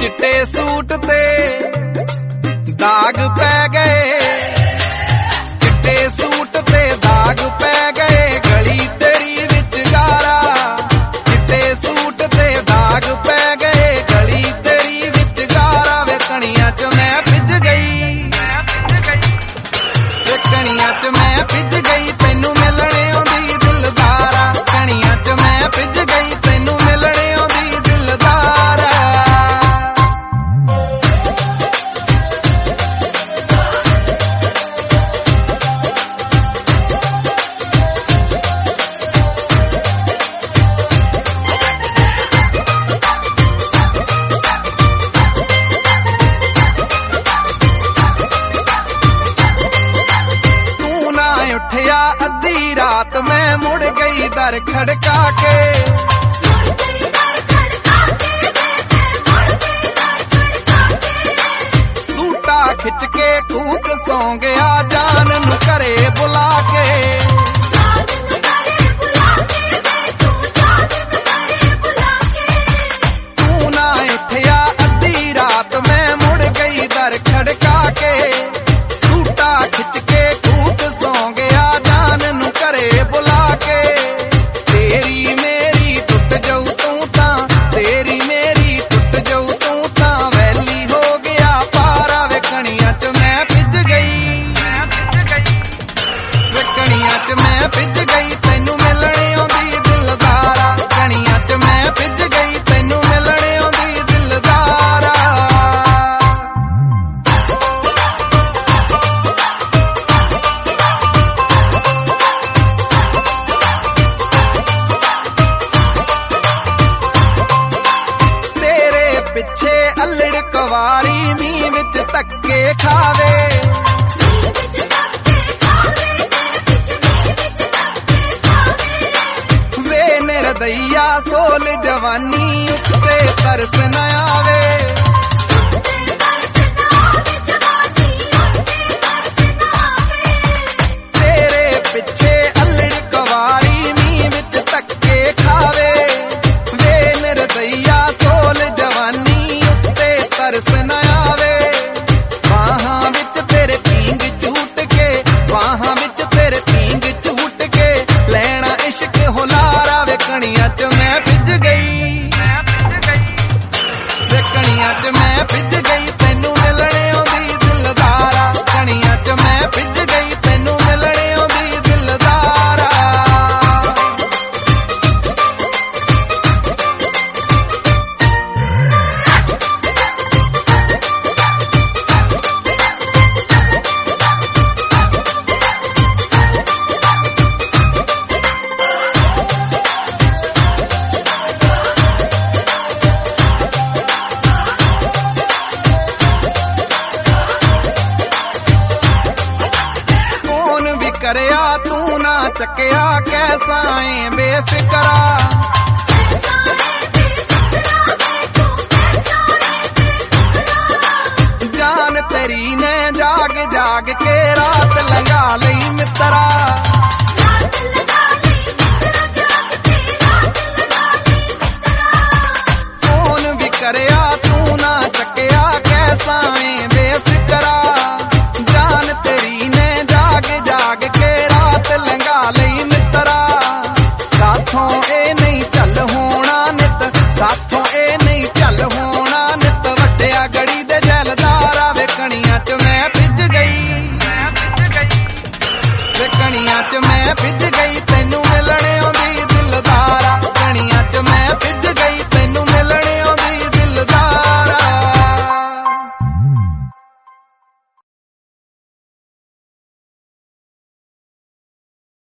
चिट्टे सूट ते दाग पै गए, चिट्टे सूट ते दाग पै गए, गली तेरी विच गारा। चिट्टे सूट ते दाग पै गए, गली तेरी विच गारा। वे कणियां च मैं भिज गई, वे कणियां च मैं भिज गई, तैनू मिलने आउंदी दिलदारा। कणियां च मैं भिज गई, तैनू मिलने आउंदी दिलदारा। उठिया अद्धी रात मैं मुड़ गई दर खड़का के, सूटा खिच के कूक सौ गया जान नू घरे बुला के। तू ना उठिया अद्धी रात मैं मुड़ गई दर खड़का के, सूटा खिच के घरे बुला के। तेरी मेरी टुट जाऊ तू तां, तेरी मेरी टुट जाऊ तू तां, वैली हो गया पारा। वे कणियां च मैं भिज गई, वे कणियां च मैं भिज गई, तैनू मिलने आउंदी दिलदारा। कणियां च मैं भिज गई, तैनू मिलने आउंदी दिलदारा। पिछे अल्लड़ कवारी मीं विच धक्के खावे, वे निर्दइया सोल जवानी उत्ते तरस न आवे। तेरे पिछे अल्लड़ कवारी मीं विच धक्के खावे, वे निर्दइया सोल जवानी तरस न आवे। बाहां विच तेरे पींग झूट के, बाहां विच तेरे पींग झूट के, लैना इश्क हुलारा। वे कणियां च मैं भिज गई, वे कणियां च मैं भिज गई, तैनू मिलने आउंदी दिलदारा। कणियां च मैं भिज गई, तैनू मिलने आउंदी दिलदारा। करया तू ना चकया कैसा है बेफिक्रा, जान तेरी ने जाग जाग के रात लगा लई मित्रा। फोन भी करया तू ना चकया कैसा है